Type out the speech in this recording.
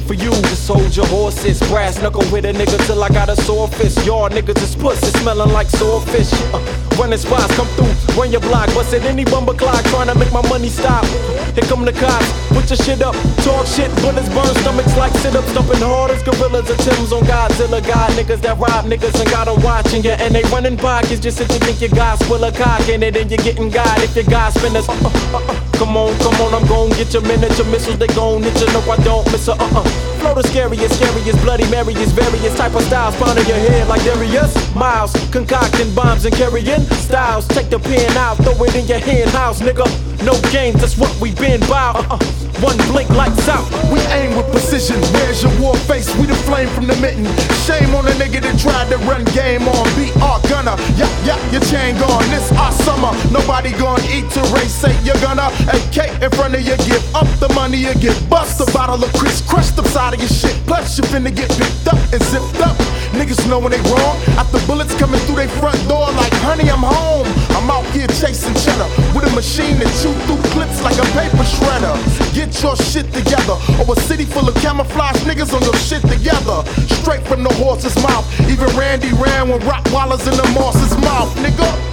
for you. Just hold your horses. Brass knuckle with a nigga till I got a sore fist. Y'all niggas is pussy smelling like swordfish. Running spots, come through, run your block. Busted any bumper clock, trying to make my money stop. Here come the cops, put your shit up. Talk shit, bullets burn stomachs like sit-ups. Stumping hard as gorillas and Timbs on Godzilla. God niggas that rob niggas and got 'em watching you. And they running pockets just if you think your God's full of cock in it. And you're getting God if your God spinners. Come on, I'm gon' get your miniature missiles. They gon' hit you, no I don't miss a Flow the scariest, Bloody Mary is various type of styles. Pounding your head like Darius Miles. Concocting bombs and carrying styles. Take the pen out, throw it in your hand house, nigga. No games, that's what we been bout. One blink lights out. We aim with precision. Where's your war face? We the flame from the mitten. Shame on a nigga that tried to run game on. Be our gunner. Yeah, your chain gone. This our summer. Nobody gonna eat to race. Say you're gonna AK in front of you. Give up the money you get. Bust a bottle of Chris. Crushed up side of your shit. Plus you finna get picked up and zipped up. Niggas know when they wrong. After bullets coming through their front door like honey, I'm home. I'm out here chasing cheddar with a machine that chew through clips like a paper shredder. Get your shit together, or a city full of camouflage niggas on your shit together. Straight from the horse's mouth. Even Randy ran when Rottweilers in the Moss's mouth, nigga.